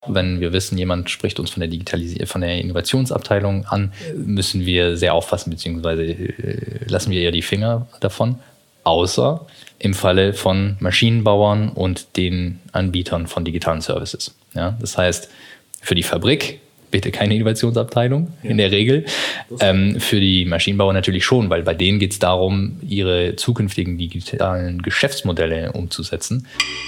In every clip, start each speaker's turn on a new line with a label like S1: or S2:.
S1: Wenn wir wissen, jemand spricht uns von der Innovationsabteilung an, müssen wir sehr aufpassen, beziehungsweise lassen wir eher die Finger davon. Außer im Falle von Maschinenbauern und den Anbietern von digitalen Services. Ja, das heißt, für die Fabrik bitte keine Innovationsabteilung in der Regel. Für die Maschinenbauer natürlich schon, weil bei denen geht es darum, ihre zukünftigen digitalen Geschäftsmodelle umzusetzen.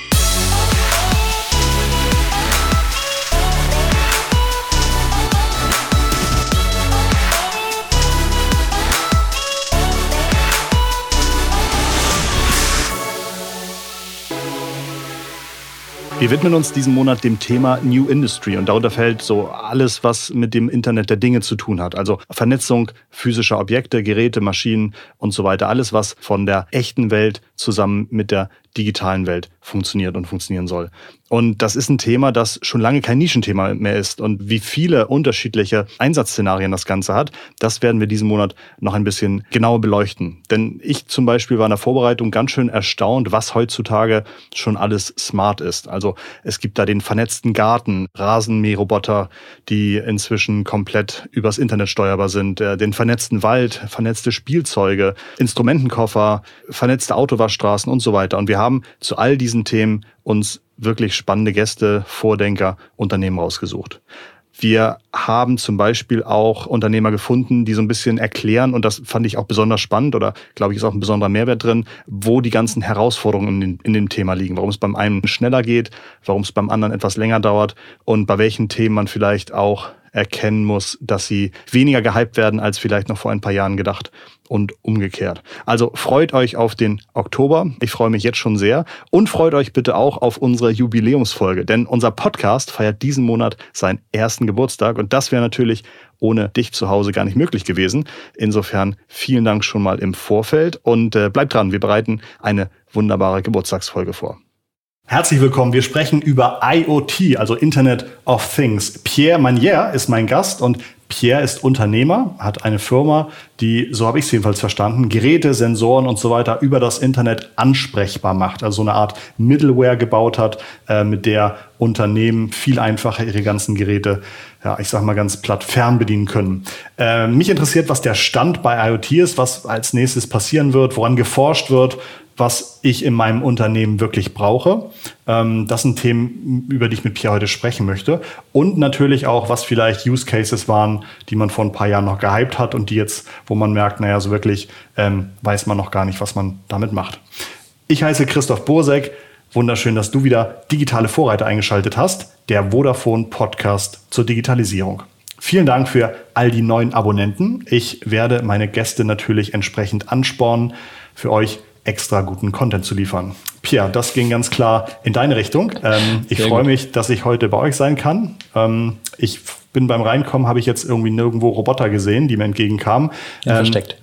S2: Wir widmen uns diesen Monat dem Thema New Industry und darunter fällt so alles, was mit dem Internet der Dinge zu tun hat. Also Vernetzung physischer Objekte, Geräte, Maschinen und so weiter. Alles, was von der echten Welt zusammen mit der digitalen Welt funktioniert und funktionieren soll. Und das ist ein Thema, das schon lange kein Nischenthema mehr ist. Und wie viele unterschiedliche Einsatzszenarien das Ganze hat, das werden wir diesen Monat noch ein bisschen genauer beleuchten. Denn ich zum Beispiel war in der Vorbereitung ganz schön erstaunt, was heutzutage schon alles smart ist. Also es gibt da den vernetzten Garten, Rasenmäherroboter, die inzwischen komplett übers Internet steuerbar sind, den vernetzten Wald, vernetzte Spielzeuge, Instrumentenkoffer, vernetzte Autowaschstraßen und so weiter. Und wir haben zu all diesen Themen uns wirklich spannende Gäste, Vordenker, Unternehmen rausgesucht. Wir haben zum Beispiel auch Unternehmer gefunden, die so ein bisschen erklären, und das fand ich auch besonders spannend oder glaube ich ist auch ein besonderer Mehrwert drin, wo die ganzen Herausforderungen in dem Thema liegen, warum es beim einen schneller geht, warum es beim anderen etwas länger dauert und bei welchen Themen man vielleicht auch erkennen muss, dass sie weniger gehypt werden, als vielleicht noch vor ein paar Jahren gedacht und umgekehrt. Also freut euch auf den Oktober. Ich freue mich jetzt schon sehr. Und freut euch bitte auch auf unsere Jubiläumsfolge, denn unser Podcast feiert diesen Monat seinen ersten Geburtstag und das wäre natürlich ohne dich zu Hause gar nicht möglich gewesen. Insofern vielen Dank schon mal im Vorfeld und bleibt dran, wir bereiten eine wunderbare Geburtstagsfolge vor. Herzlich willkommen. Wir sprechen über IoT, also Internet of Things. Pierre Manière ist mein Gast und Pierre ist Unternehmer, hat eine Firma, die, so habe ich es jedenfalls verstanden, Geräte, Sensoren und so weiter über das Internet ansprechbar macht. Also so eine Art Middleware gebaut hat, mit der Unternehmen viel einfacher ihre ganzen Geräte, ja, ich sage mal ganz platt, fernbedienen können. Mich interessiert, was der Stand bei IoT ist, was als nächstes passieren wird, woran geforscht wird, was ich in meinem Unternehmen wirklich brauche. Das sind Themen, über die ich mit Pierre heute sprechen möchte. Und natürlich auch, was vielleicht Use Cases waren, die man vor ein paar Jahren noch gehypt hat und die jetzt, wo man merkt, naja, so wirklich weiß man noch gar nicht, was man damit macht. Ich heiße Christoph Bursek. Wunderschön, dass du wieder digitale Vorreiter eingeschaltet hast. Der Vodafone Podcast zur Digitalisierung. Vielen Dank für all die neuen Abonnenten. Ich werde meine Gäste natürlich entsprechend anspornen, für euch extra guten Content zu liefern. Pierre, das ging ganz klar in deine Richtung. Ich freue mich, dass ich heute bei euch sein kann. Ich bin beim Reinkommen, habe ich jetzt irgendwie nirgendwo Roboter gesehen, die mir entgegenkamen.
S1: Versteckt.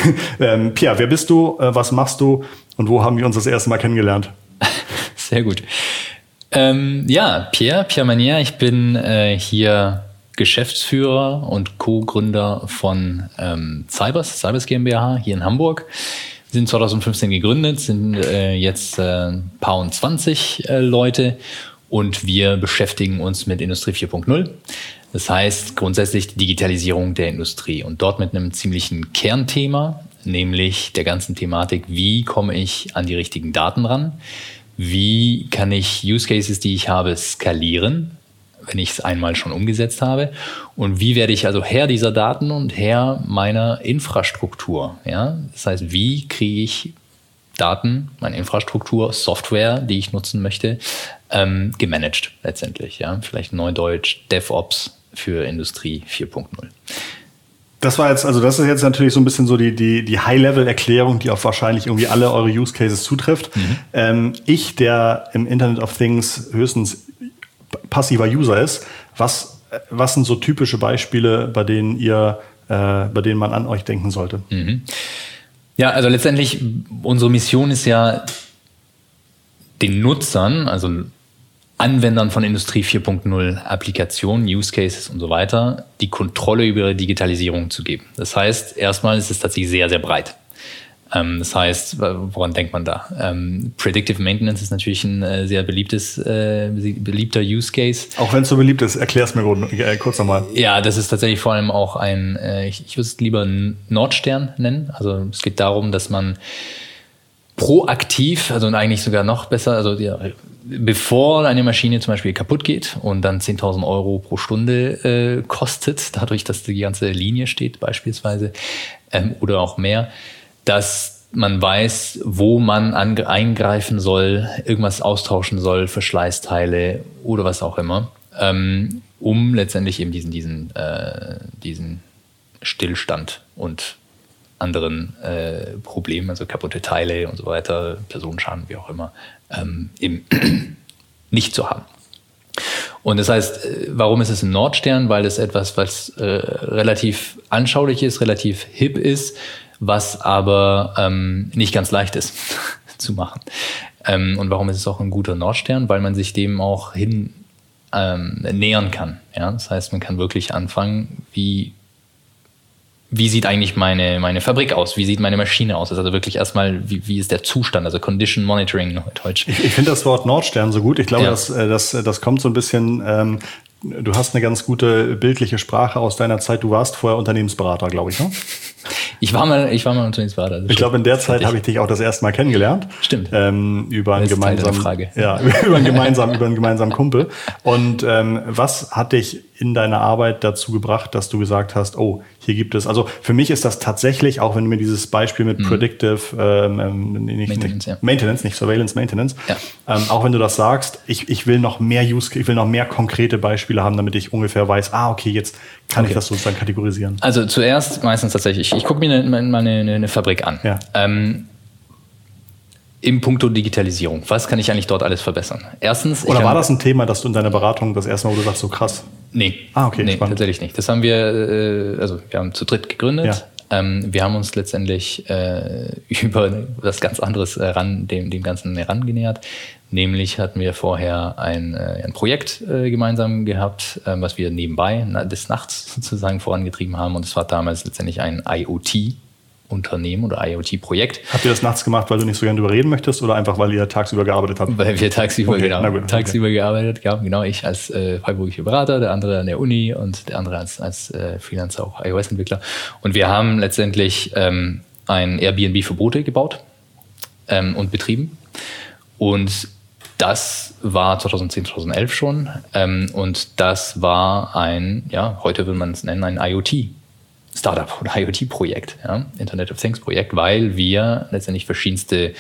S2: Pierre, wer bist du, was machst du und wo haben wir uns das erste Mal kennengelernt?
S1: Sehr gut. Pierre Manière, ich bin hier Geschäftsführer und Co-Gründer von Cybers GmbH hier in Hamburg. Wir sind 2015 gegründet, sind jetzt paar und 20 Leute und wir beschäftigen uns mit Industrie 4.0. Das heißt grundsätzlich die Digitalisierung der Industrie und dort mit einem ziemlichen Kernthema, nämlich der ganzen Thematik, wie komme ich an die richtigen Daten ran, wie kann ich Use Cases, die ich habe, skalieren, wenn ich es einmal schon umgesetzt habe. Und wie werde ich also Herr dieser Daten und Herr meiner Infrastruktur? Ja? Das heißt, wie kriege ich Daten, meine Infrastruktur, Software, die ich nutzen möchte, gemanagt letztendlich. Ja? Vielleicht Neudeutsch DevOps für Industrie 4.0.
S2: Das ist jetzt natürlich so ein bisschen so die High-Level-Erklärung, die auf wahrscheinlich irgendwie alle eure Use Cases zutrifft. Ich, der im Internet of Things höchstens passiver User ist, was sind so typische Beispiele, bei denen man an euch denken sollte?
S1: Ja, also letztendlich unsere Mission ist ja, den Nutzern, also Anwendern von Industrie 4.0 Applikationen, Use Cases und so weiter, die Kontrolle über ihre Digitalisierung zu geben. Das heißt, erstmal ist es tatsächlich sehr, sehr breit. Das heißt, woran denkt man da? Predictive Maintenance ist natürlich ein sehr beliebter Use Case.
S2: Auch wenn es so beliebt ist, erklär es mir kurz nochmal.
S1: Ja, das ist tatsächlich vor allem auch ich würde es lieber Nordstern nennen. Also es geht darum, dass man proaktiv, also eigentlich sogar noch besser, also bevor eine Maschine zum Beispiel kaputt geht und dann 10.000 Euro pro Stunde kostet, dadurch, dass die ganze Linie steht beispielsweise oder auch mehr, dass man weiß, wo man eingreifen soll, irgendwas austauschen soll, Verschleißteile oder was auch immer, um letztendlich eben diesen Stillstand und anderen Problemen, also kaputte Teile und so weiter, Personenschaden, wie auch immer, eben nicht zu haben. Und das heißt, warum ist es ein Nordstern? Weil es etwas, was relativ anschaulich ist, relativ hip ist, was aber nicht ganz leicht ist zu machen. Und warum ist es auch ein guter Nordstern? Weil man sich dem auch nähern kann. Ja? Das heißt, man kann wirklich anfangen, wie sieht eigentlich meine Fabrik aus? Wie sieht meine Maschine aus? Also wirklich erstmal, wie ist der Zustand? Also Condition Monitoring auf Deutsch.
S2: Ich finde das Wort Nordstern so gut. Ich glaube, das kommt so ein bisschen, du hast eine ganz gute bildliche Sprache aus deiner Zeit. Du warst vorher Unternehmensberater, glaube ich, ne?
S1: Ich war mal Unternehmensberater.
S2: Ich glaube, in der Zeit habe ich dich auch das erste Mal kennengelernt.
S1: Stimmt.
S2: Über einen gemeinsamen Kumpel. Und was hat dich in deiner Arbeit dazu gebracht, dass du gesagt hast, oh, hier gibt es, also für mich ist das tatsächlich, auch wenn du mir dieses Beispiel mit Predictive Maintenance, nicht Surveillance, Maintenance, auch wenn du das sagst, ich will noch mehr konkrete Beispiele haben, damit ich ungefähr weiß, okay, jetzt kann ich das sozusagen kategorisieren.
S1: Also zuerst meistens tatsächlich, ich gucke mir eine Fabrik an. Ja. Im Puncto Digitalisierung. Was kann ich eigentlich dort alles verbessern? Erstens.
S2: Oder war das ein Thema, dass du in deiner Beratung das erste Mal, wo du sagst, so krass?
S1: Nee.
S2: Okay.
S1: Nee, tatsächlich nicht. Das haben wir, wir haben zu dritt gegründet. Ja. Wir haben uns letztendlich über was ganz anderes dem Ganzen herangenähert. Nämlich hatten wir vorher ein Projekt gemeinsam gehabt, was wir nebenbei des Nachts sozusagen vorangetrieben haben. Und es war damals letztendlich ein IoT-Unternehmen oder IoT-Projekt.
S2: Habt ihr das nachts gemacht, weil du nicht so gerne darüber reden möchtest oder einfach, weil ihr tagsüber gearbeitet habt?
S1: Weil wir tagsüber gearbeitet haben. Genau, ich als freiberuflicher Berater, der andere an der Uni und der andere als Freelancer, auch iOS-Entwickler. Und wir haben letztendlich ein Airbnb für Boote gebaut und betrieben. Und das war 2010, 2011 schon. Und das war heute würde man es nennen, ein IoT-Startup oder IoT-Projekt, Internet of Things-Projekt, weil wir letztendlich verschiedenste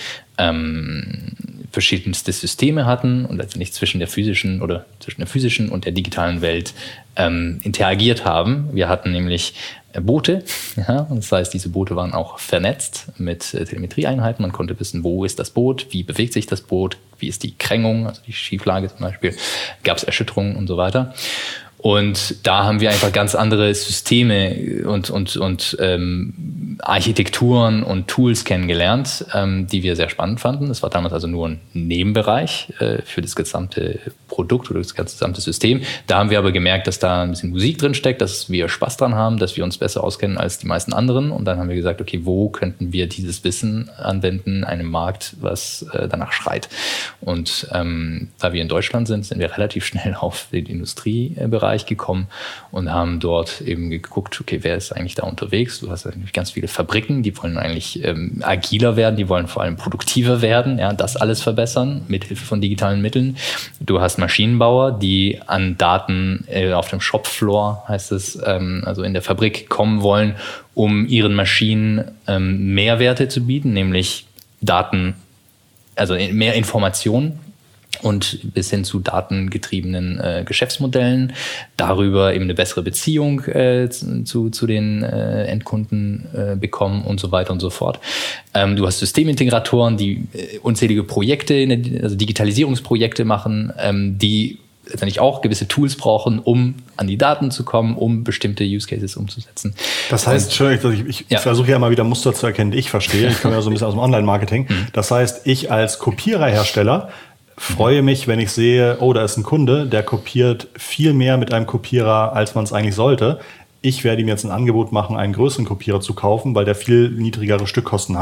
S1: Systeme hatten und letztendlich zwischen der physischen und der digitalen Welt interagiert haben. Wir hatten nämlich Boote, und das heißt, diese Boote waren auch vernetzt mit Telemetrieeinheiten. Man konnte wissen, wo ist das Boot, wie bewegt sich das Boot, wie ist die Krängung, also die Schieflage zum Beispiel, gab es Erschütterungen und so weiter. Und da haben wir einfach ganz andere Systeme und Architekturen und Tools kennengelernt, die wir sehr spannend fanden. Das war damals also nur ein Nebenbereich für das gesamte Produkt oder das gesamte System. Da haben wir aber gemerkt, dass da ein bisschen Musik drin steckt, dass wir Spaß dran haben, dass wir uns besser auskennen als die meisten anderen. Und dann haben wir gesagt, okay, wo könnten wir dieses Wissen anwenden in einem Markt, was danach schreit? Und da wir in Deutschland sind wir relativ schnell auf den Industriebereich gekommen und haben dort eben geguckt, okay, wer ist eigentlich da unterwegs? Du hast natürlich ganz viele Fabriken, die wollen eigentlich agiler werden, die wollen vor allem produktiver werden, das alles verbessern mit Hilfe von digitalen Mitteln. Du hast Maschinenbauer, die an Daten auf dem Shopfloor, heißt es, also in der Fabrik kommen wollen, um ihren Maschinen Mehrwerte zu bieten, nämlich Daten, also mehr Informationen und bis hin zu datengetriebenen Geschäftsmodellen, darüber eben eine bessere Beziehung zu den Endkunden bekommen und so weiter und so fort. Du hast Systemintegratoren, die unzählige Projekte, also Digitalisierungsprojekte machen, die letztendlich auch gewisse Tools brauchen, um an die Daten zu kommen, um bestimmte Use Cases umzusetzen.
S2: Das heißt, ich versuche ja mal wieder Muster zu erkennen, die ich verstehe. Ich komme ja so ein bisschen aus dem Online-Marketing. Das heißt, ich als Kopiererhersteller freue mich, wenn ich sehe, da ist ein Kunde, der kopiert viel mehr mit einem Kopierer, als man es eigentlich sollte. Ich werde ihm jetzt ein Angebot machen, einen größeren Kopierer zu kaufen, weil der viel niedrigere Stückkosten hat.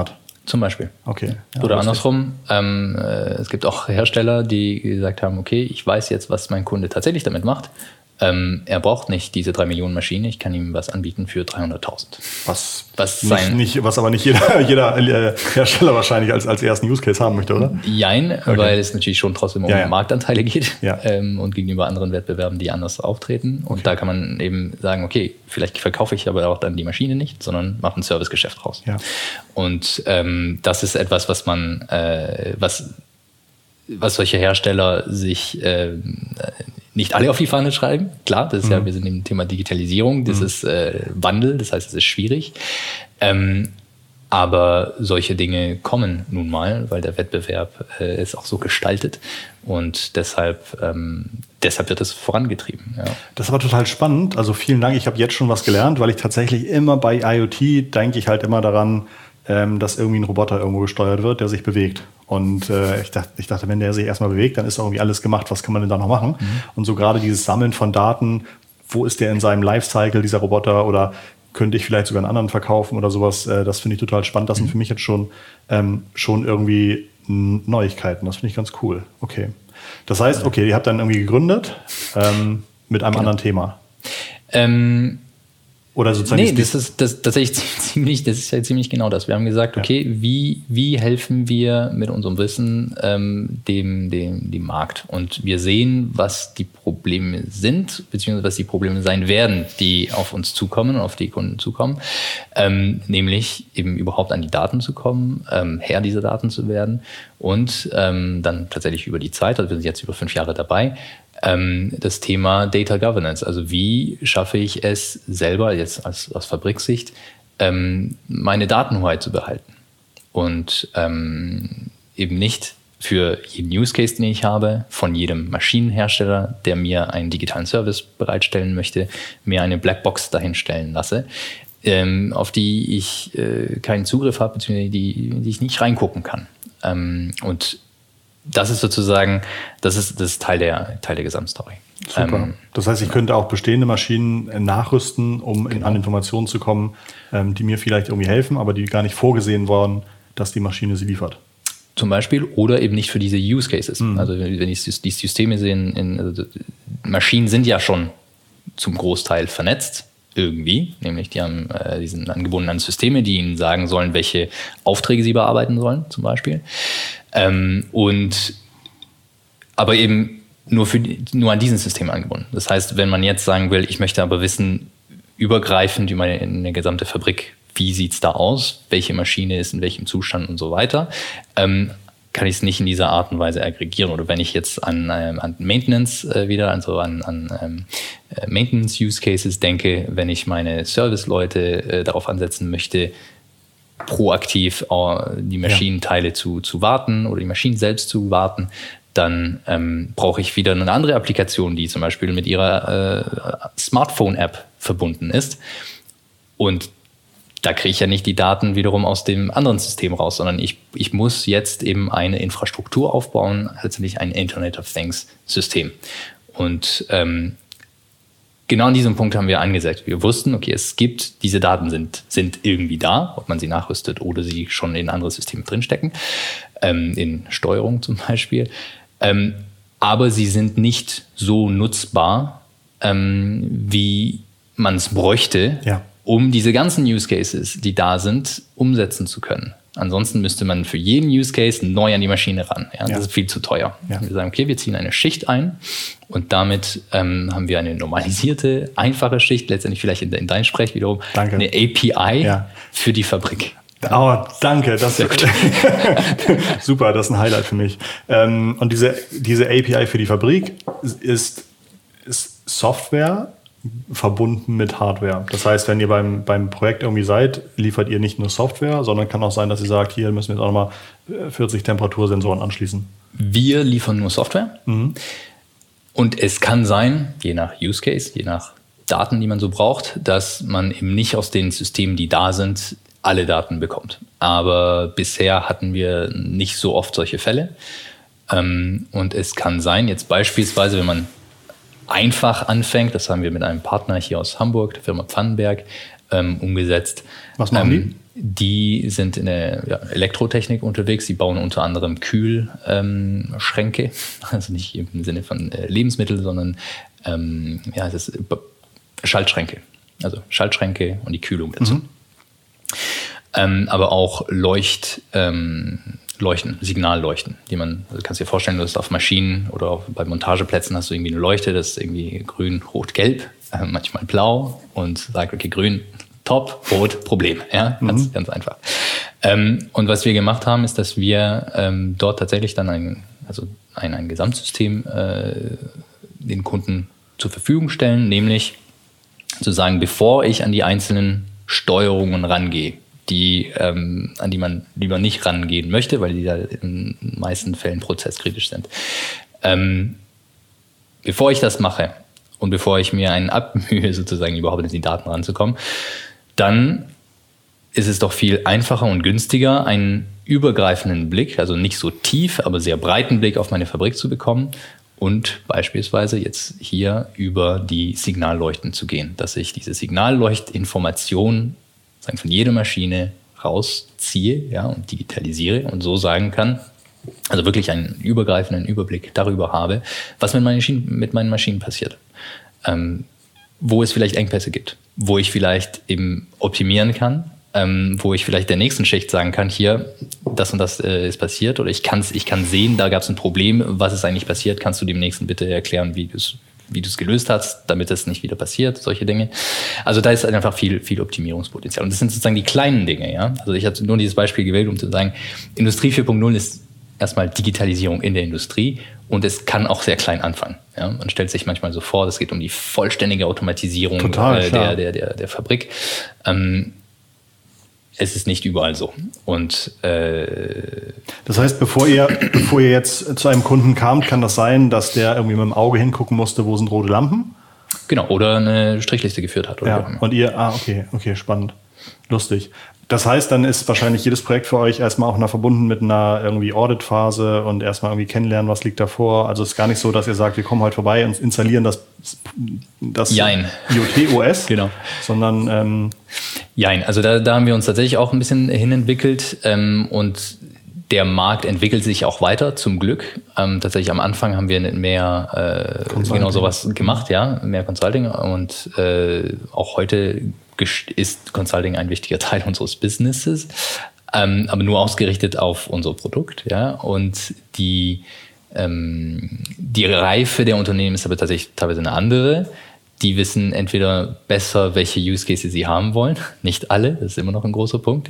S1: Zum Beispiel.
S2: Okay. Ja,
S1: oder andersrum, es gibt auch Hersteller, die gesagt haben, okay, ich weiß jetzt, was mein Kunde tatsächlich damit macht. Er braucht nicht diese 3 Millionen Maschinen, ich kann ihm was anbieten für 300.000.
S2: Was aber nicht jeder Hersteller wahrscheinlich als ersten Use Case haben möchte, oder?
S1: Jein, okay. Weil es natürlich schon trotzdem um Marktanteile geht
S2: ja.
S1: Und gegenüber anderen Wettbewerben, die anders auftreten. Und da kann man eben sagen, okay, vielleicht verkaufe ich aber auch dann die Maschine nicht, sondern mache ein Servicegeschäft raus.
S2: Ja.
S1: Und das ist etwas, was man, was solche Hersteller sich nicht alle auf die Fahne schreiben. Klar, das ist ja, wir sind im Thema Digitalisierung, das ist Wandel, das heißt, es ist schwierig. Aber solche Dinge kommen nun mal, weil der Wettbewerb ist auch so gestaltet und deshalb wird es vorangetrieben. Ja.
S2: Das ist aber total spannend. Also vielen Dank, ich habe jetzt schon was gelernt, weil ich tatsächlich immer bei IoT denke ich halt immer daran, dass irgendwie ein Roboter irgendwo gesteuert wird, der sich bewegt. Und ich dachte, wenn der sich erstmal bewegt, dann ist irgendwie alles gemacht. Was kann man denn da noch machen? Und so gerade dieses Sammeln von Daten, wo ist der in seinem Lifecycle, dieser Roboter, oder könnte ich vielleicht sogar einen anderen verkaufen oder sowas, das finde ich total spannend. Das sind für mich jetzt schon irgendwie Neuigkeiten. Das finde ich ganz cool. Okay. Das heißt, okay, ihr habt dann irgendwie gegründet mit einem anderen Thema. Oder sozusagen
S1: das ist tatsächlich ziemlich genau das. Wir haben gesagt, okay, wie helfen wir mit unserem Wissen dem Markt? Und wir sehen, was die Probleme sind, beziehungsweise was die Probleme sein werden, die auf uns zukommen und auf die Kunden zukommen. Nämlich eben überhaupt an die Daten zu kommen, Herr dieser Daten zu werden und dann tatsächlich über die Zeit, also wir sind jetzt über 5 Jahre dabei, das Thema Data Governance. Also wie schaffe ich es selber, jetzt aus Fabriksicht, meine Datenhoheit zu behalten und eben nicht für jeden Use Case, den ich habe, von jedem Maschinenhersteller, der mir einen digitalen Service bereitstellen möchte, mir eine Blackbox dahinstellen lasse, auf die ich keinen Zugriff habe, beziehungsweise die ich nicht reingucken kann. Und das ist sozusagen, das ist Teil der Gesamtstory.
S2: Super. Das heißt, ich könnte auch bestehende Maschinen nachrüsten, um an Informationen zu kommen, die mir vielleicht irgendwie helfen, aber die gar nicht vorgesehen waren, dass die Maschine sie liefert.
S1: Zum Beispiel, oder eben nicht für diese Use Cases. Also wenn ich die Systeme sehe, also Maschinen sind ja schon zum Großteil vernetzt, irgendwie, nämlich die haben diesen angebundenen Systeme, die ihnen sagen sollen, welche Aufträge sie bearbeiten sollen, zum Beispiel. Aber eben nur an diesen System angebunden. Das heißt, wenn man jetzt sagen will, ich möchte aber wissen, übergreifend über eine gesamte Fabrik, wie sieht es da aus, welche Maschine ist in welchem Zustand und so weiter, kann ich es nicht in dieser Art und Weise aggregieren. Oder wenn ich jetzt an Maintenance an Maintenance-Use-Cases denke, wenn ich meine Service-Leute darauf ansetzen möchte, proaktiv die Maschinenteile zu warten oder die Maschinen selbst zu warten, dann brauche ich wieder eine andere Applikation, die zum Beispiel mit ihrer Smartphone-App verbunden ist. Und da kriege ich ja nicht die Daten wiederum aus dem anderen System raus, sondern ich muss jetzt eben eine Infrastruktur aufbauen, letztendlich ein Internet of Things System. Und genau an diesem Punkt haben wir angesetzt. Wir wussten, okay, diese Daten sind irgendwie da, ob man sie nachrüstet oder sie schon in andere Systeme drinstecken, in Steuerung zum Beispiel. Aber sie sind nicht so nutzbar, wie man es bräuchte, um diese ganzen Use Cases, die da sind, umsetzen zu können. Ansonsten müsste man für jeden Use Case neu an die Maschine ran. Ja? Das ist viel zu teuer. Ja. Wir sagen, okay, wir ziehen eine Schicht ein und damit haben wir eine normalisierte, einfache Schicht, letztendlich vielleicht in dein Sprech wiederum, eine API für die Fabrik.
S2: Oh, danke. Das ist super, das ist ein Highlight für mich. Und diese API für die Fabrik ist Software verbunden mit Hardware. Das heißt, wenn ihr beim Projekt irgendwie seid, liefert ihr nicht nur Software, sondern kann auch sein, dass ihr sagt, hier müssen wir jetzt auch nochmal 40 Temperatursensoren anschließen.
S1: Wir liefern nur Software. Und es kann sein, je nach Use Case, je nach Daten, die man so braucht, dass man eben nicht aus den Systemen, die da sind, alle Daten bekommt. Aber bisher hatten wir nicht so oft solche Fälle. Und es kann sein, jetzt beispielsweise, wenn man einfach anfängt, das haben wir mit einem Partner hier aus Hamburg, der Firma Pfannenberg, umgesetzt.
S2: Was machen die?
S1: Die sind in der Elektrotechnik unterwegs. Die bauen unter anderem Kühlschränke, also nicht im Sinne von Lebensmittel, sondern das ist Schaltschränke. Also Schaltschränke und die Kühlung dazu. Aber auch Leuchten, Signalleuchten, also kannst du dir vorstellen, du hast auf Maschinen oder auch bei Montageplätzen hast du irgendwie eine Leuchte, das ist irgendwie grün, rot, gelb, manchmal blau und sagt, okay, grün, top, rot, Problem. Ja, ganz einfach. Und was wir gemacht haben, ist, dass wir dort tatsächlich dann ein Gesamtsystem den Kunden zur Verfügung stellen, nämlich zu sagen, bevor ich an die einzelnen Steuerungen rangehe, an die man lieber nicht rangehen möchte, weil die da in den meisten Fällen prozesskritisch sind. Bevor ich das mache und bevor ich mir einen abmühe, sozusagen überhaupt in die Daten ranzukommen, dann ist es doch viel einfacher und günstiger, einen übergreifenden Blick, also nicht so tief, aber sehr breiten Blick auf meine Fabrik zu bekommen und beispielsweise jetzt hier über die Signalleuchten zu gehen, dass ich diese Signalleuchtinformation von jeder Maschine rausziehe und digitalisiere und so sagen kann, also wirklich einen übergreifenden Überblick darüber habe, was mit meinen Maschinen passiert. Wo es vielleicht Engpässe gibt, wo ich vielleicht eben optimieren kann, wo ich vielleicht der nächsten Schicht sagen kann, hier, das und das ist passiert oder ich kann sehen, da gab es ein Problem, was ist eigentlich passiert, kannst du dem Nächsten bitte erklären, wie du es gelöst hast, damit es nicht wieder passiert, solche Dinge. Also da ist einfach viel Optimierungspotenzial. Und das sind sozusagen die kleinen Dinge. Ja? Also ich habe nur dieses Beispiel gewählt, um zu sagen, Industrie 4.0 ist erstmal Digitalisierung in der Industrie und es kann auch sehr klein anfangen. Ja? Man stellt sich manchmal so vor, es geht um die vollständige Automatisierung der Fabrik. Es ist nicht überall so. Und
S2: das heißt, bevor ihr jetzt zu einem Kunden kamt, kann das sein, dass der irgendwie mit dem Auge hingucken musste, wo sind rote Lampen?
S1: Genau, oder eine Strichliste geführt hat. Oder
S2: und ihr, okay, spannend. Lustig. Das heißt, dann ist wahrscheinlich jedes Projekt für euch erstmal auch verbunden mit einer irgendwie Audit-Phase und erstmal irgendwie kennenlernen, was liegt davor. Also es ist gar nicht so, dass ihr sagt, wir kommen heute vorbei und installieren das IoT-OS,
S1: genau.
S2: Sondern
S1: Jein, also da haben wir uns tatsächlich auch ein bisschen hinentwickelt und der Markt entwickelt sich auch weiter, zum Glück. Tatsächlich am Anfang haben wir mehr genau sowas gemacht, mehr Consulting und auch heute ist Consulting ein wichtiger Teil unseres Businesses, aber nur ausgerichtet auf unser Produkt, und die Reife der Unternehmen ist aber tatsächlich teilweise eine andere. Die wissen entweder besser, welche Use Cases sie haben wollen. Nicht alle, das ist immer noch ein großer Punkt,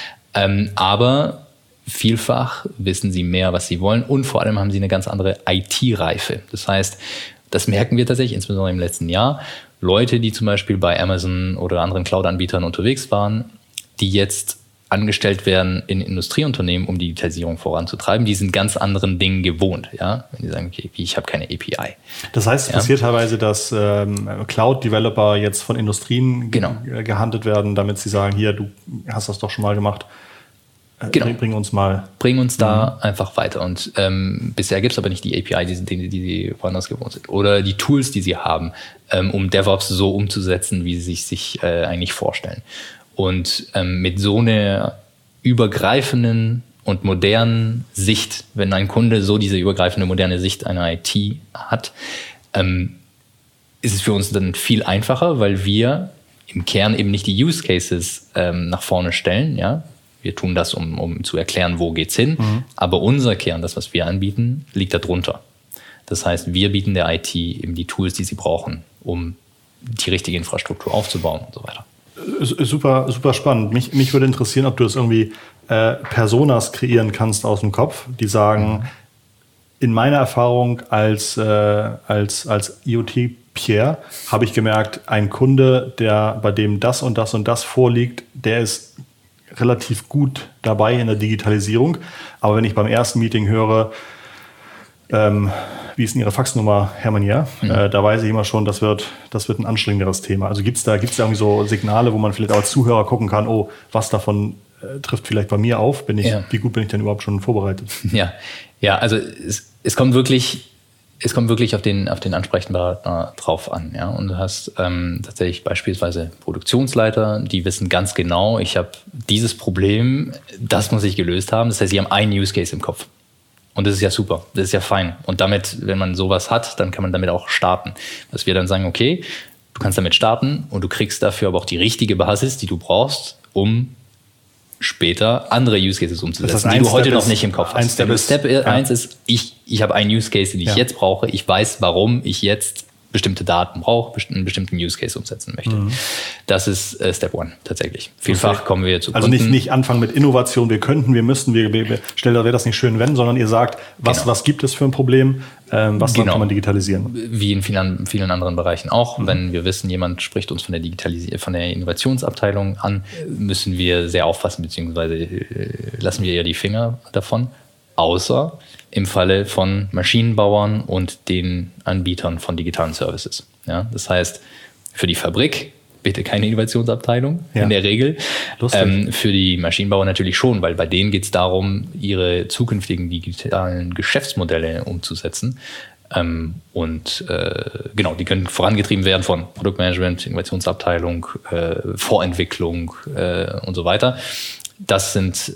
S1: aber vielfach wissen sie mehr, was sie wollen und vor allem haben sie eine ganz andere IT-Reife. Das heißt, das merken wir tatsächlich, insbesondere im letzten Jahr. Leute, die zum Beispiel bei Amazon oder anderen Cloud-Anbietern unterwegs waren, die jetzt angestellt werden in Industrieunternehmen, um Digitalisierung voranzutreiben, die sind ganz anderen Dingen gewohnt. Wenn die sagen, okay, ich habe keine API.
S2: Das heißt, es passiert teilweise, dass Cloud-Developer jetzt von Industrien gehandelt werden, damit sie sagen, hier, du hast das doch schon mal gemacht. Bring uns da einfach weiter. Und bisher gibt es aber nicht die API, die sie woanders gewohnt sind. Oder die Tools, die sie haben, um DevOps so umzusetzen, wie sie sich eigentlich vorstellen. Und mit so einer übergreifenden und modernen Sicht, wenn ein Kunde so diese übergreifende, moderne Sicht einer IT hat, ist es für uns dann viel einfacher, weil wir im Kern eben nicht die Use Cases nach vorne stellen, Wir tun das, um zu erklären, wo geht's hin. Aber unser Kern, das, was wir anbieten, liegt darunter. Das heißt, wir bieten der IT eben die Tools, die sie brauchen, um die richtige Infrastruktur aufzubauen und so weiter. Super, super spannend. Mich würde interessieren, ob du das irgendwie Personas kreieren kannst aus dem Kopf, die sagen, in meiner Erfahrung als IoT-Pierre habe ich gemerkt, ein Kunde, bei dem das und das und das vorliegt, der ist relativ gut dabei in der Digitalisierung. Aber wenn ich beim ersten Meeting höre, wie ist denn Ihre Faxnummer, Herr Manier? Da weiß ich immer schon, das wird ein anstrengenderes Thema. Also gibt's da irgendwie so Signale, wo man vielleicht auch als Zuhörer gucken kann, was davon trifft vielleicht bei mir auf? Wie gut bin ich denn überhaupt schon vorbereitet?
S1: Ja, also es kommt wirklich Es kommt wirklich auf den Ansprechpartner drauf an. Ja? Und du hast tatsächlich beispielsweise Produktionsleiter, die wissen ganz genau, ich habe dieses Problem, das muss ich gelöst haben. Das heißt, sie haben einen Use Case im Kopf. Und das ist ja super, das ist ja fein. Und damit, wenn man sowas hat, dann kann man damit auch starten. Dass wir dann sagen, okay, du kannst damit starten und du kriegst dafür aber auch die richtige Basis, die du brauchst, um später andere Use Cases umzusetzen, die du heute noch nicht im Kopf hast. Step 1 ist, ich habe einen Use Case, den ich jetzt brauche. Ich weiß, warum ich jetzt bestimmte Daten brauche, einen bestimmten Use Case umsetzen möchte. Das ist Step 1 tatsächlich. Vielfach kommen wir zu Kunden.
S2: Also nicht anfangen mit Innovation, wir könnten, wir müssten, wäre das nicht schön, wenn, sondern ihr sagt, was gibt es für ein Problem, was kann man digitalisieren?
S1: Wie in vielen anderen Bereichen auch. Wenn wir wissen, jemand spricht uns von der Innovationsabteilung an, müssen wir sehr aufpassen, beziehungsweise lassen wir ja die Finger davon. Außer im Falle von Maschinenbauern und den Anbietern von digitalen Services. Ja, das heißt, für die Fabrik bitte keine Innovationsabteilung in der Regel. Für die Maschinenbauer natürlich schon, weil bei denen geht es darum, ihre zukünftigen digitalen Geschäftsmodelle umzusetzen. Die können vorangetrieben werden von Produktmanagement, Innovationsabteilung, Vorentwicklung und so weiter. Das sind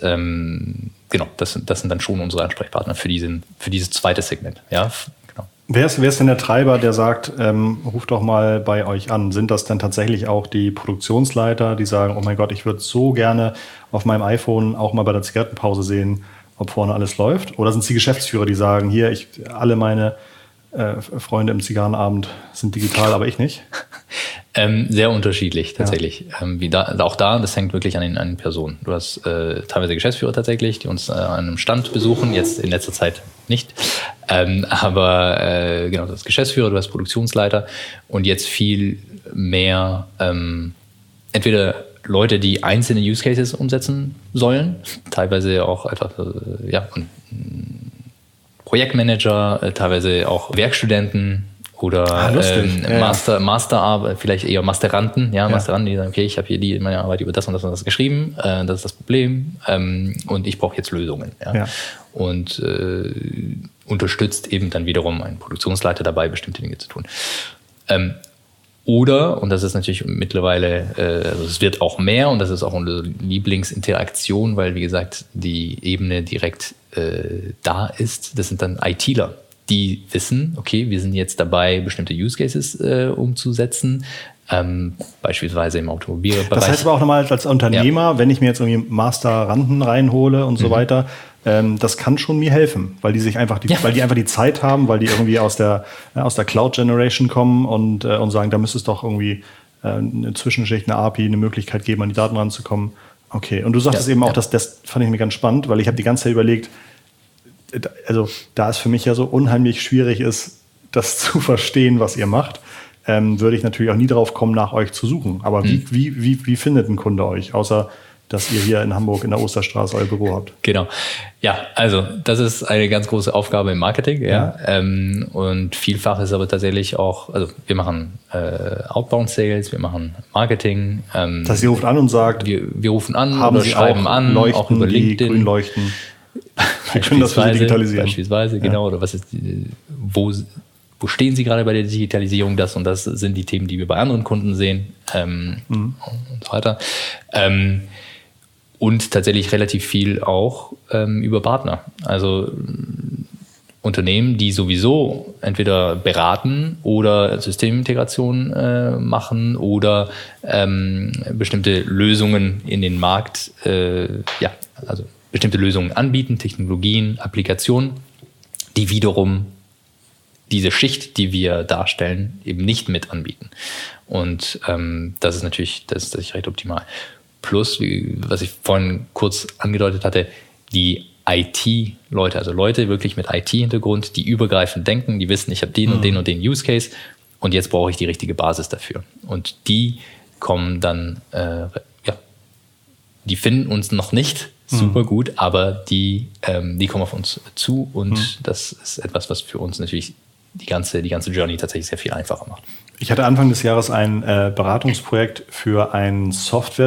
S1: dann schon unsere Ansprechpartner für dieses zweite Segment. Ja, genau.
S2: Wer ist denn der Treiber, der sagt, ruft doch mal bei euch an? Sind das dann tatsächlich auch die Produktionsleiter, die sagen, oh mein Gott, ich würde so gerne auf meinem iPhone auch mal bei der Zigarettenpause sehen, ob vorne alles läuft? Oder sind es die Geschäftsführer, die sagen, hier, alle meine Freunde im Zigarrenabend sind digital, aber ich nicht?
S1: Sehr unterschiedlich tatsächlich. Das hängt wirklich an den Personen. Du hast teilweise Geschäftsführer tatsächlich, die uns an einem Stand besuchen, jetzt in letzter Zeit nicht. Du hast Geschäftsführer, du hast Produktionsleiter und jetzt viel mehr entweder Leute, die einzelne Use Cases umsetzen sollen, teilweise auch einfach Projektmanager, teilweise auch Werkstudenten oder Masterarbeit, vielleicht eher Masteranten, Masteranten, die sagen, okay, ich habe hier meine Arbeit über das und das geschrieben, das ist das Problem und ich brauche jetzt Lösungen. Und unterstützt eben dann wiederum einen Produktionsleiter dabei, bestimmte Dinge zu tun. Oder, und das ist natürlich mittlerweile, es wird auch mehr und das ist auch unsere Lieblingsinteraktion, weil, wie gesagt, die Ebene direkt da ist, das sind dann ITler, die wissen, okay, wir sind jetzt dabei, bestimmte Use Cases umzusetzen, beispielsweise im Automobilbereich.
S2: Das heißt aber auch nochmal als Unternehmer, wenn ich mir jetzt irgendwie Masteranden reinhole und so weiter, das kann schon mir helfen, weil die einfach die Zeit haben, weil die irgendwie aus der Cloud Generation kommen und sagen, da müsste es doch irgendwie eine Zwischenschicht, eine API, eine Möglichkeit geben, an die Daten ranzukommen. Okay, und du sagtest eben auch, das fand ich mir ganz spannend, weil ich habe die ganze Zeit überlegt, also da es für mich ja so unheimlich schwierig ist, das zu verstehen, was ihr macht, würde ich natürlich auch nie drauf kommen, nach euch zu suchen. Aber wie findet ein Kunde euch, außer dass ihr hier in Hamburg in der Osterstraße euer Büro habt?
S1: Genau. Ja, also das ist eine ganz große Aufgabe im Marketing. Und vielfach ist aber tatsächlich auch, also wir machen Outbound Sales, wir machen Marketing.
S2: Das heißt, ihr ruft an und sagt,
S1: wir rufen an
S2: haben
S1: oder
S2: Sie
S1: schreiben
S2: auch
S1: an,
S2: Leuchten,
S1: auch über LinkedIn.
S2: Grün leuchten. Wir können das für Sie digitalisieren.
S1: Beispielsweise, genau. Oder was ist, wo stehen Sie gerade bei der Digitalisierung? Das und das sind die Themen, die wir bei anderen Kunden sehen und so weiter. Und tatsächlich relativ viel auch über Partner. Also Unternehmen, die sowieso entweder beraten oder Systemintegration machen oder bestimmte Lösungen in den Markt, also bestimmte Lösungen anbieten, Technologien, Applikationen, die wiederum diese Schicht, die wir darstellen, eben nicht mit anbieten. Und das ist natürlich recht optimal. Plus, was ich vorhin kurz angedeutet hatte, die IT-Leute, also Leute wirklich mit IT-Hintergrund, die übergreifend denken, die wissen, ich habe den und den und den Use Case und jetzt brauche ich die richtige Basis dafür. Und die kommen dann, die finden uns noch nicht super gut, aber die kommen auf uns zu und das ist etwas, was für uns natürlich die ganze Journey tatsächlich sehr viel einfacher macht.
S2: Ich hatte Anfang des Jahres ein Beratungsprojekt für ein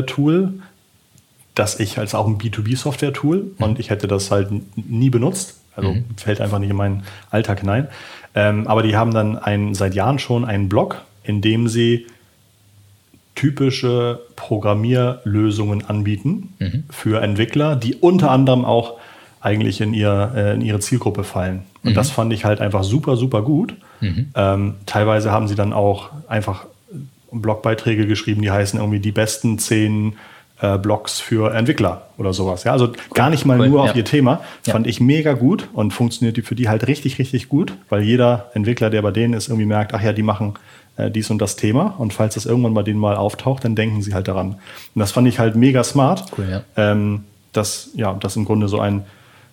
S2: Software-Tool, das ich als auch ein B2B-Software-Tool und ich hätte das halt nie benutzt. Also fällt einfach nicht in meinen Alltag hinein. Aber die haben dann seit Jahren schon einen Blog, in dem sie typische Programmierlösungen anbieten für Entwickler, die unter anderem auch eigentlich in ihre Zielgruppe fallen. Und das fand ich halt einfach super, super gut. Teilweise haben sie dann auch einfach Blogbeiträge geschrieben, die heißen irgendwie die besten 10 Blogs für Entwickler oder sowas. Ja, also gar nicht mal nur auf ihr Thema. Fand ich mega gut und funktioniert für die halt richtig, richtig gut, weil jeder Entwickler, der bei denen ist, irgendwie merkt, ach ja, die machen dies und das Thema. Und falls das irgendwann bei denen mal auftaucht, dann denken sie halt daran. Und das fand ich halt mega smart, dass im Grunde so ein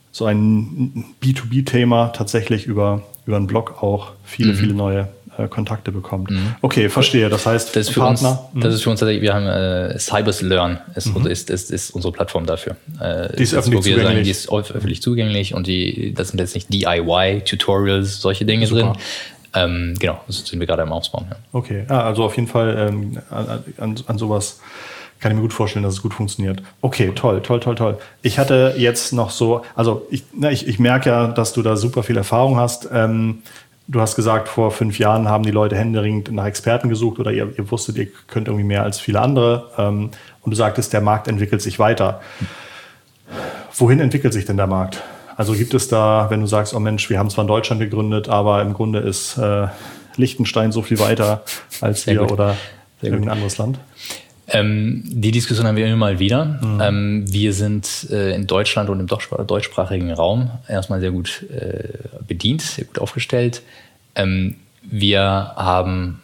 S2: B2B-Thema tatsächlich über einen Blog auch viele neue Kontakte bekommt. Okay, verstehe. Das heißt,
S1: das ist für Partner. Das ist für uns tatsächlich, wir haben Cybers Learn, ist unsere Plattform dafür.
S2: Die ist öffentlich zugänglich.
S1: Die ist öffentlich zugänglich und das sind jetzt nicht DIY-Tutorials, solche Dinge drin. Genau, das sind wir gerade am Ausbauen. Ja.
S2: Okay, also auf jeden Fall an sowas kann ich mir gut vorstellen, dass es gut funktioniert. Okay, toll. Ich hatte jetzt noch so, also ich merke ja, dass du da super viel Erfahrung hast. Du hast gesagt, vor 5 Jahren haben die Leute händeringend nach Experten gesucht oder ihr wusstet, ihr könnt irgendwie mehr als viele andere. Und du sagtest, der Markt entwickelt sich weiter. Wohin entwickelt sich denn der Markt? Also gibt es da, wenn du sagst, oh Mensch, wir haben zwar in Deutschland gegründet, aber im Grunde ist Liechtenstein so viel weiter als wir oder irgendein anderes Land?
S1: Die Diskussion haben wir immer mal wieder. Wir sind in Deutschland und im deutschsprachigen Raum erstmal sehr gut bedient, sehr gut aufgestellt. Wir haben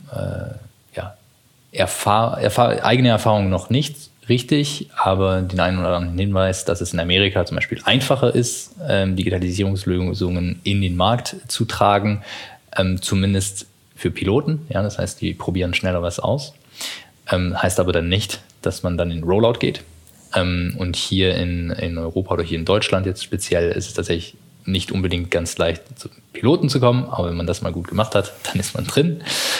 S1: eigene Erfahrungen noch nicht richtig, aber den einen oder anderen Hinweis, dass es in Amerika zum Beispiel einfacher ist, Digitalisierungslösungen in den Markt zu tragen, zumindest für Piloten. Ja, das heißt, die probieren schneller was aus. Heißt aber dann nicht, dass man dann in Rollout geht. Und hier in Europa oder hier in Deutschland jetzt speziell ist es tatsächlich nicht unbedingt ganz leicht, zu Piloten zu kommen, aber wenn man das mal gut gemacht hat, dann ist man drin.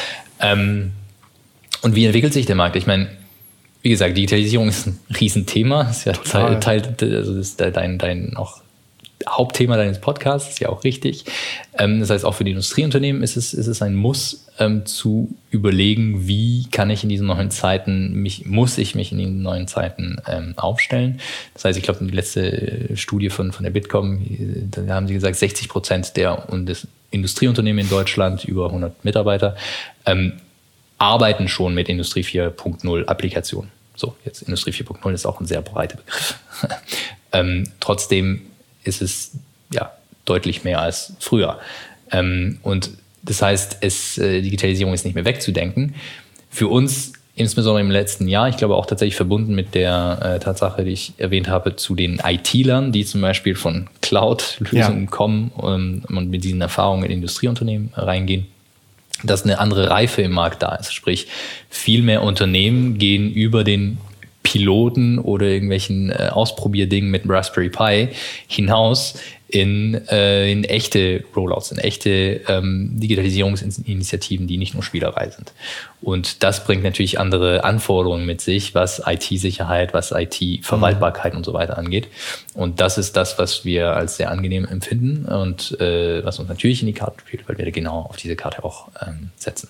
S1: Und wie entwickelt sich der Markt? Ich meine, wie gesagt, Digitalisierung ist ein Riesenthema. Das ist ja das ist dein auch Hauptthema deines Podcasts, ist ja auch richtig. Das heißt, auch für die Industrieunternehmen ist es ein Muss, zu überlegen, wie kann ich in diesen neuen Zeiten, muss ich mich in diesen neuen Zeiten aufstellen. Das heißt, ich glaube, die letzte Studie von der Bitkom, da haben sie gesagt, 60% der Industrieunternehmen in Deutschland, über 100 Mitarbeiter, arbeiten schon mit Industrie 4.0 Applikationen. So, jetzt Industrie 4.0 ist auch ein sehr breiter Begriff. Trotzdem ist es ja deutlich mehr als früher. Und das heißt, Digitalisierung ist nicht mehr wegzudenken. Für uns, insbesondere im letzten Jahr, ich glaube auch tatsächlich verbunden mit der Tatsache, die ich erwähnt habe, zu den IT-Lern, die zum Beispiel von Cloud-Lösungen kommen und mit diesen Erfahrungen in Industrieunternehmen reingehen, dass eine andere Reife im Markt da ist. Sprich, viel mehr Unternehmen gehen über den Piloten oder irgendwelchen Ausprobierdingen mit Raspberry Pi hinaus in echte Rollouts, in echte Digitalisierungsinitiativen, die nicht nur Spielerei sind. Und das bringt natürlich andere Anforderungen mit sich, was IT-Sicherheit, was IT-Verwaltbarkeit und so weiter angeht. Und das ist das, was wir als sehr angenehm empfinden und was uns natürlich in die Karte spielt, weil wir genau auf diese Karte auch setzen.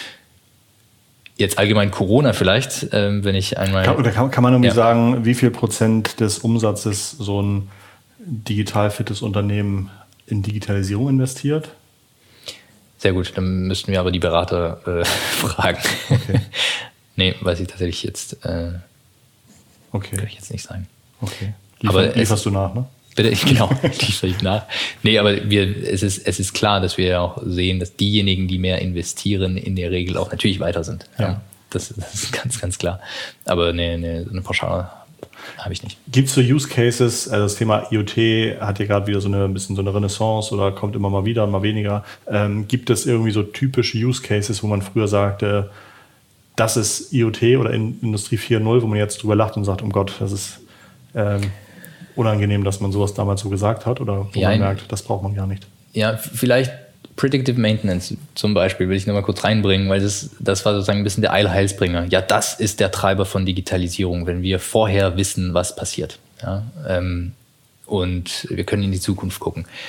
S1: Jetzt allgemein Corona vielleicht, wenn ich einmal...
S2: Kann man irgendwie sagen, wie viel Prozent des Umsatzes so ein digital fittes Unternehmen in Digitalisierung investiert?
S1: Sehr gut, dann müssten wir aber die Berater fragen. Okay. Nee, weiß ich tatsächlich jetzt, kann ich jetzt nicht sagen.
S2: Okay. Lieferst du nach, ne?
S1: Bitte, genau, liefere ich nach. Nee, aber es ist klar, dass wir auch sehen, dass diejenigen, die mehr investieren, in der Regel auch natürlich weiter sind. Ja. Das ist ganz, ganz klar. Aber eine Pauschale habe ich nicht.
S2: Gibt es so Use Cases, das Thema IoT hat ja gerade wieder ein bisschen so eine Renaissance oder kommt immer mal wieder, mal weniger. Gibt es irgendwie so typische Use Cases, wo man früher sagte, das ist IoT oder Industrie 4.0, wo man jetzt drüber lacht und sagt, um Gott, das ist unangenehm, dass man sowas damals so gesagt hat oder wo man merkt, das braucht man gar nicht?
S1: Ja, vielleicht Predictive Maintenance zum Beispiel will ich nochmal kurz reinbringen, weil das war sozusagen ein bisschen der Allheilsbringer. Ja, das ist der Treiber von Digitalisierung, wenn wir vorher wissen, was passiert. Ja, und wir können in die Zukunft gucken.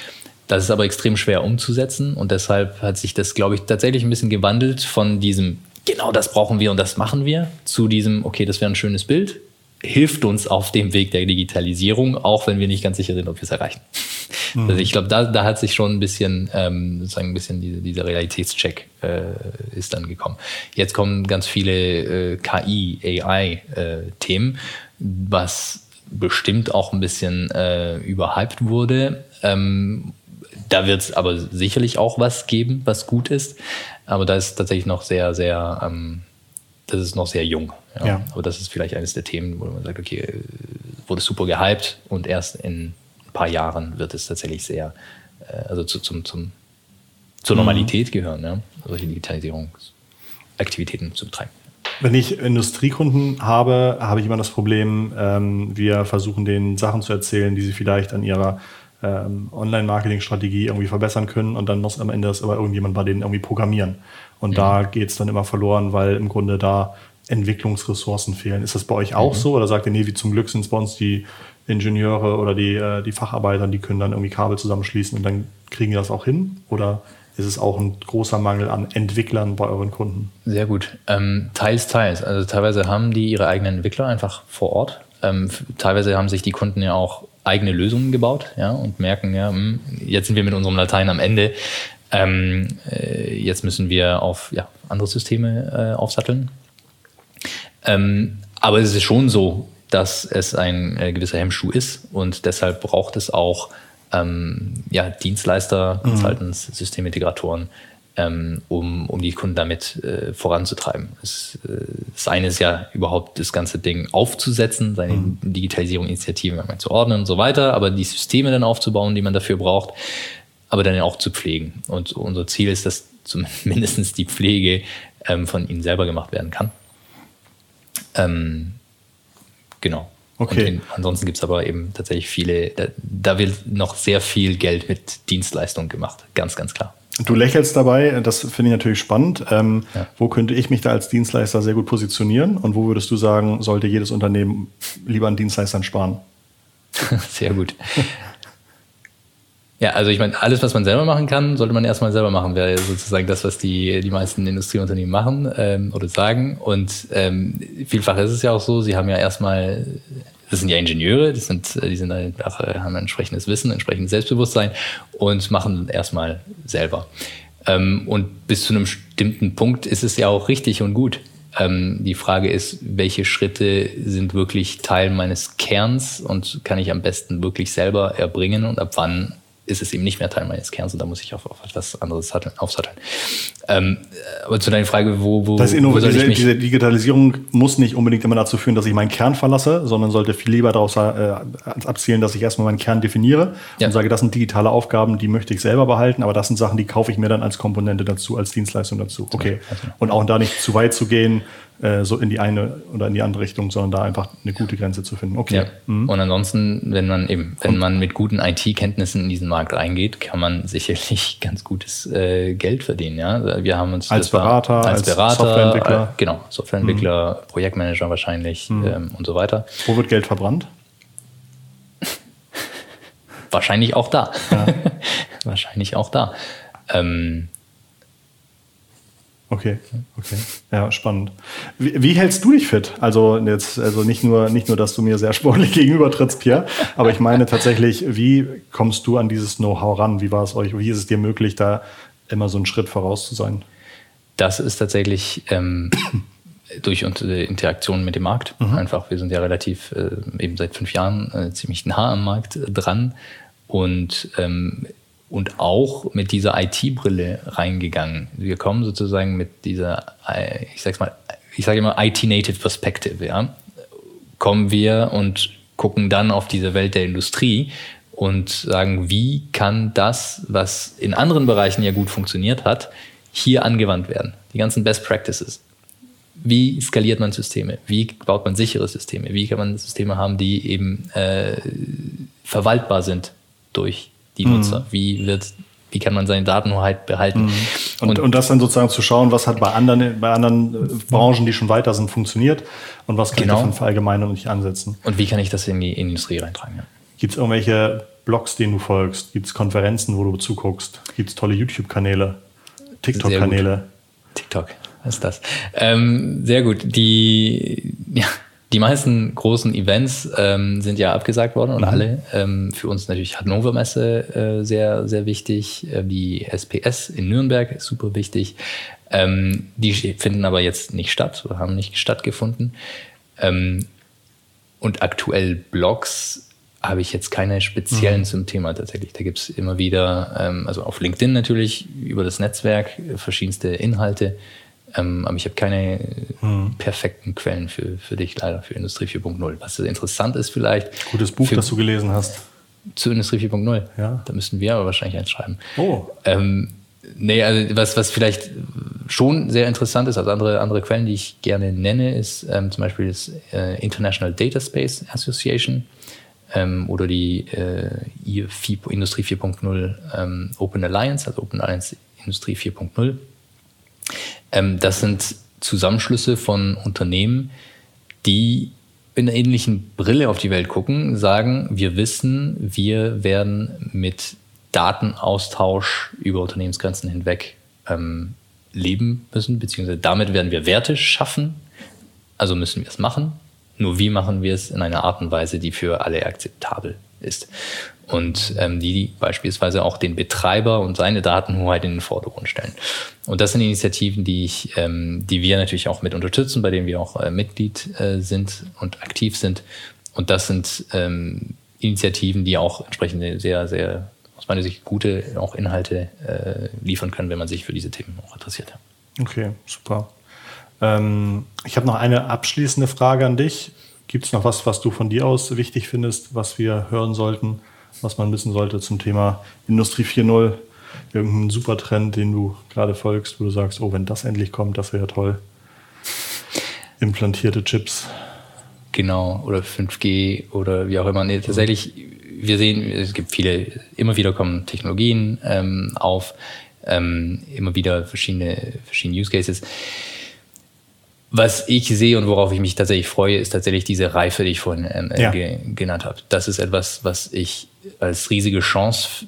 S1: Das ist aber extrem schwer umzusetzen und deshalb hat sich das, glaube ich, tatsächlich ein bisschen gewandelt von diesem, genau das brauchen wir und das machen wir, zu diesem, okay, das wäre ein schönes Bild, hilft uns auf dem Weg der Digitalisierung, auch wenn wir nicht ganz sicher sind, ob wir es erreichen. Also ich glaube, da hat sich schon ein bisschen, sozusagen ein bisschen dieser Realitätscheck ist dann gekommen. Jetzt kommen ganz viele KI, AI-Themen, was bestimmt auch ein bisschen überhyped wurde. Da wird es aber sicherlich auch was geben, was gut ist. Aber da ist tatsächlich noch sehr, sehr, das ist noch sehr jung. Ja. Aber das ist vielleicht eines der Themen, wo man sagt, okay, wurde super gehypt und erst in ein paar Jahren wird es tatsächlich sehr, also zur Normalität gehören, ja? Solche Digitalisierungsaktivitäten zu betreiben.
S2: Wenn ich Industriekunden habe, habe ich immer das Problem, wir versuchen denen Sachen zu erzählen, die sie vielleicht an ihrer Online-Marketing-Strategie irgendwie verbessern können und dann muss am Ende das aber irgendjemand bei denen irgendwie programmieren. Und da geht es dann immer verloren, weil im Grunde da Entwicklungsressourcen fehlen. Ist das bei euch auch so? Oder sagt ihr, nee, wie zum Glück sind es bei uns die Ingenieure oder die Facharbeiter, die können dann irgendwie Kabel zusammenschließen und dann kriegen die das auch hin? Oder ist es auch ein großer Mangel an Entwicklern bei euren Kunden?
S1: Sehr gut. Teils. Also teilweise haben die ihre eigenen Entwickler einfach vor Ort. Teilweise haben sich die Kunden ja auch eigene Lösungen gebaut, ja, und merken, ja, jetzt sind wir mit unserem Latein am Ende. Jetzt müssen wir auf andere Systeme aufsatteln. Aber es ist schon so, dass es ein gewisser Hemmschuh ist und deshalb braucht es auch Dienstleister, Consultants, Systemintegratoren, um die Kunden damit voranzutreiben. Das eine ist ja überhaupt das ganze Ding aufzusetzen, seine Digitalisierung-Initiativen zu ordnen und so weiter, aber die Systeme dann aufzubauen, die man dafür braucht, aber dann auch zu pflegen. Und unser Ziel ist, dass zumindest die Pflege von ihnen selber gemacht werden kann. Genau.
S2: Okay.
S1: Und ansonsten gibt es aber eben tatsächlich viele, da wird noch sehr viel Geld mit Dienstleistungen gemacht, ganz, ganz klar.
S2: Du lächelst dabei, das finde ich natürlich spannend. Wo könnte ich mich da als Dienstleister sehr gut positionieren und wo würdest du sagen, sollte jedes Unternehmen lieber an Dienstleistern sparen?
S1: Sehr gut. Ja, also ich meine, alles, was man selber machen kann, sollte man erstmal selber machen, wäre sozusagen das, was die meisten Industrieunternehmen machen oder sagen. Und vielfach ist es ja auch so, sie haben ja erstmal, das sind ja Ingenieure, die sind einfach, haben ein entsprechendes Wissen, entsprechendes Selbstbewusstsein und machen erstmal selber. Und bis zu einem bestimmten Punkt ist es ja auch richtig und gut. Die Frage ist, welche Schritte sind wirklich Teil meines Kerns und kann ich am besten wirklich selber erbringen und ab wann ist es eben nicht mehr Teil meines Kerns und da muss ich auf etwas anderes aufsatteln. Aber zu deiner Frage, wo soll ich mich...
S2: Diese Digitalisierung muss nicht unbedingt immer dazu führen, dass ich meinen Kern verlasse, sondern sollte viel lieber darauf abzielen, dass ich erstmal meinen Kern definiere und sage, das sind digitale Aufgaben, die möchte ich selber behalten, aber das sind Sachen, die kaufe ich mir dann als Komponente dazu, als Dienstleistung dazu. Okay. Und auch da nicht zu weit zu gehen, so in die eine oder in die andere Richtung, sondern da einfach eine gute Grenze zu finden. Okay.
S1: Ja. Und ansonsten, wenn man mit guten IT-Kenntnissen in diesen Markt reingeht, kann man sicherlich ganz gutes Geld verdienen. Ja? Wir haben uns
S2: als Berater,
S1: Softwareentwickler. Genau, Softwareentwickler, Projektmanager wahrscheinlich und so weiter.
S2: Wo wird Geld verbrannt?
S1: Wahrscheinlich auch da. Ja. Wahrscheinlich auch da.
S2: Okay. Ja, spannend. Wie hältst du dich fit? Also nicht nur, dass du mir sehr sportlich gegenübertrittst, Pierre, aber ich meine tatsächlich, wie kommst du an dieses Know-how ran? Wie war es euch? Wie ist es dir möglich, da immer so einen Schritt voraus zu sein?
S1: Das ist tatsächlich durch unsere Interaktion mit dem Markt. Einfach, wir sind ja relativ eben seit 5 Jahren ziemlich nah am Markt dran und auch mit dieser IT-Brille reingegangen. Wir kommen sozusagen mit dieser, ich sage immer IT-Native Perspective, ja. Kommen wir und gucken dann auf diese Welt der Industrie und sagen, wie kann das, was in anderen Bereichen ja gut funktioniert hat, hier angewandt werden? Die ganzen Best Practices. Wie skaliert man Systeme? Wie baut man sichere Systeme? Wie kann man Systeme haben, die eben verwaltbar sind durch die Nutzer? Wie kann man seine Datenhoheit behalten?
S2: Und das dann sozusagen zu schauen, was hat bei anderen Branchen, die schon weiter sind, funktioniert und was kann ich davon verallgemeinern und nicht ansetzen.
S1: Und wie kann ich das in die Industrie reintragen? Ja.
S2: Gibt es irgendwelche Blogs, denen du folgst? Gibt es Konferenzen, wo du zuguckst? Gibt es tolle YouTube-Kanäle, TikTok-Kanäle?
S1: TikTok, was ist das? Sehr gut. Die meisten großen Events sind ja abgesagt worden und alle. Für uns natürlich Hannover Messe sehr, sehr wichtig. Die SPS in Nürnberg ist super wichtig. Die finden aber jetzt nicht statt oder haben nicht stattgefunden. Und aktuell Blogs habe ich jetzt keine speziellen zum Thema tatsächlich. Da gibt es immer wieder, also auf LinkedIn natürlich, über das Netzwerk, verschiedenste Inhalte. Aber ich habe keine perfekten Quellen für dich leider, für Industrie 4.0. Was interessant ist vielleicht.
S2: Gutes Buch, das du gelesen hast.
S1: Zu Industrie 4.0.
S2: Ja.
S1: Da müssten wir aber wahrscheinlich eins schreiben.
S2: Oh.
S1: Nee, also was vielleicht schon sehr interessant ist, also andere Quellen, die ich gerne nenne, ist zum Beispiel das International Data Space Association oder die Industrie 4.0 Open Alliance, also Open Alliance Industrie 4.0. Das sind Zusammenschlüsse von Unternehmen, die in einer ähnlichen Brille auf die Welt gucken, sagen, wir wissen, wir werden mit Datenaustausch über Unternehmensgrenzen hinweg leben müssen, beziehungsweise damit werden wir Werte schaffen, also müssen wir es machen. Nur wie machen wir es in einer Art und Weise, die für alle akzeptabel ist. Und die beispielsweise auch den Betreiber und seine Datenhoheit in den Vordergrund stellen. Und das sind Initiativen, die wir natürlich auch mit unterstützen, bei denen wir auch Mitglied sind und aktiv sind. Und das sind Initiativen, die auch entsprechende sehr, sehr, aus meiner Sicht, gute auch Inhalte liefern können, wenn man sich für diese Themen auch interessiert.
S2: Okay, super. Ich habe noch eine abschließende Frage an dich. Gibt es noch was du von dir aus wichtig findest, was wir hören sollten, was man wissen sollte zum Thema Industrie 4.0? Irgendein Supertrend, den du gerade folgst, wo du sagst, oh, wenn das endlich kommt, das wäre toll. Implantierte Chips.
S1: Genau, oder 5G oder wie auch immer. Nee, tatsächlich, wir sehen, es gibt viele, immer wieder kommen Technologien auf, immer wieder verschiedene Use Cases. Was ich sehe und worauf ich mich tatsächlich freue, ist tatsächlich diese Reife, die ich vorhin genannt habe. Das ist etwas, was ich als riesige Chance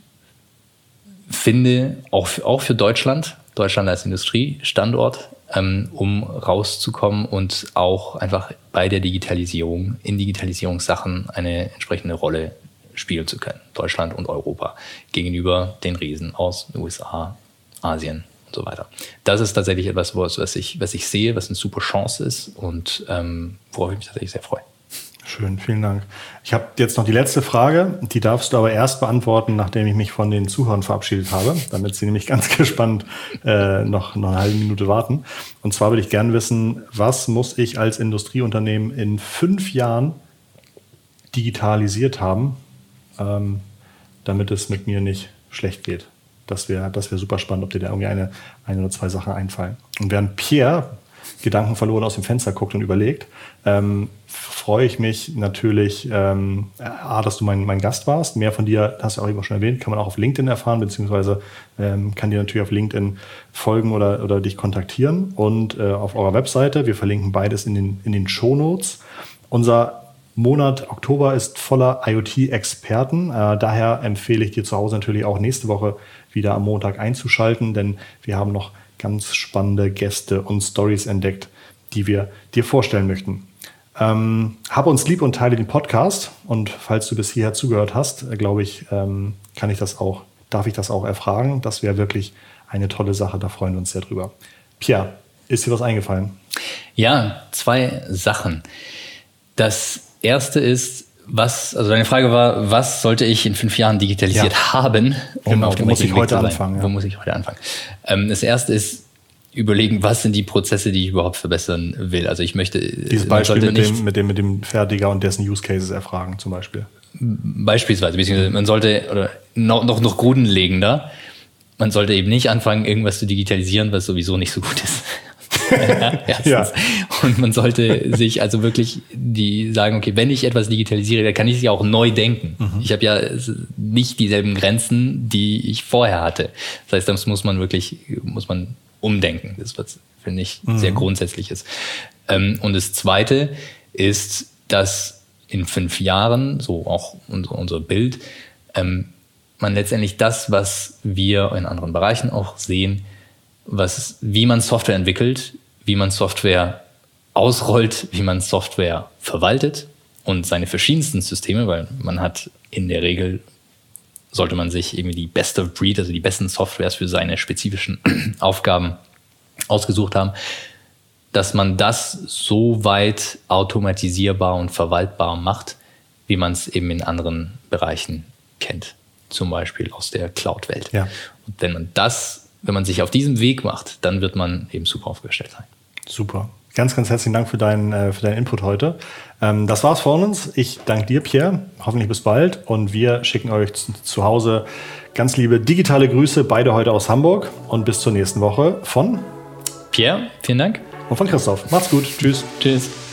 S1: finde, auch für Deutschland als Industriestandort, um rauszukommen und auch einfach bei der Digitalisierung, in Digitalisierungssachen eine entsprechende Rolle spielen zu können. Deutschland und Europa gegenüber den Riesen aus den USA, Asien und so weiter. Das ist tatsächlich etwas, was ich sehe, was eine super Chance ist und worauf ich mich tatsächlich sehr freue.
S2: Schön, vielen Dank. Ich habe jetzt noch die letzte Frage, die darfst du aber erst beantworten, nachdem ich mich von den Zuhörern verabschiedet habe, damit sie nämlich ganz gespannt noch eine halbe Minute warten. Und zwar würde ich gerne wissen, was muss ich als Industrieunternehmen in 5 Jahren digitalisiert haben, damit es mit mir nicht schlecht geht? Das wäre super spannend, ob dir da irgendwie eine oder 2 Sachen einfallen. Und während Pierre Gedanken verloren aus dem Fenster guckt und überlegt, freue ich mich natürlich, dass du mein Gast warst. Mehr von dir, hast du auch eben schon erwähnt, kann man auch auf LinkedIn erfahren, beziehungsweise kann dir natürlich auf LinkedIn folgen oder dich kontaktieren. Und auf eurer Webseite, wir verlinken beides in den Shownotes. Unser Monat Oktober ist voller IoT-Experten. Daher empfehle ich dir zu Hause natürlich auch nächste Woche wieder am Montag einzuschalten, denn wir haben noch ganz spannende Gäste und Stories entdeckt, die wir dir vorstellen möchten. Hab uns lieb und teile den Podcast. Und falls du bis hierher zugehört hast, glaube ich, darf ich das auch erfragen. Das wäre wirklich eine tolle Sache. Da freuen wir uns sehr drüber. Pierre, ist dir was eingefallen?
S1: Ja, 2 Sachen. Das erste ist, also deine Frage war, was sollte ich in 5 Jahren digitalisiert haben?
S2: Wo muss ich heute anfangen?
S1: Wo muss ich heute anfangen? Das erste ist, überlegen, was sind die Prozesse, die ich überhaupt verbessern will. Also ich möchte...
S2: Dieses Beispiel mit dem Fertiger und dessen Use Cases erfragen zum Beispiel.
S1: Beispielsweise, beziehungsweise man sollte, oder noch grundlegender, man sollte eben nicht anfangen, irgendwas zu digitalisieren, was sowieso nicht so gut ist. Ja. Und man sollte sich also wirklich sagen, okay, wenn ich etwas digitalisiere, dann kann ich es ja auch neu denken. Ich habe ja nicht dieselben Grenzen, die ich vorher hatte. Das heißt, das muss man umdenken. Das ist was, finde ich, sehr Grundsätzliches. Und das Zweite ist, dass in 5 Jahren, so auch unser Bild, man letztendlich das, was wir in anderen Bereichen auch sehen, wie man Software entwickelt, wie man Software ausrollt, wie man Software verwaltet und seine verschiedensten Systeme, weil man hat in der Regel, sollte man sich irgendwie die best of breed, also die besten Softwares für seine spezifischen Aufgaben ausgesucht haben, dass man das so weit automatisierbar und verwaltbar macht, wie man es eben in anderen Bereichen kennt. Zum Beispiel aus der Cloud-Welt.
S2: Ja.
S1: Und wenn man sich auf diesem Weg macht, dann wird man eben super aufgestellt sein.
S2: Super. Ganz, ganz herzlichen Dank für deinen Input heute. Das war's von uns. Ich danke dir, Pierre. Hoffentlich bis bald. Und wir schicken euch zu Hause ganz liebe digitale Grüße, beide heute aus Hamburg. Und bis zur nächsten Woche von
S1: Pierre, vielen Dank.
S2: Und von Christoph. Macht's gut. Tschüss.
S1: Tschüss.